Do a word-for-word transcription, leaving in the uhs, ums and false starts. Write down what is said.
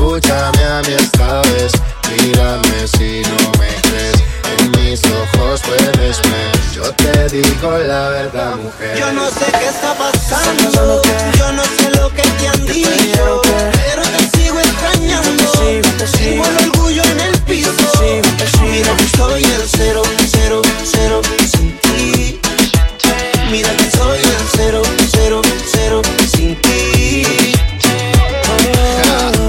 escúchame a mí esta vez. Mírame si no me crees, en mis ojos puedes ver. Yo te digo la verdad, mujer. Yo no sé qué está pasando, yo no sé lo que te han dicho, pero te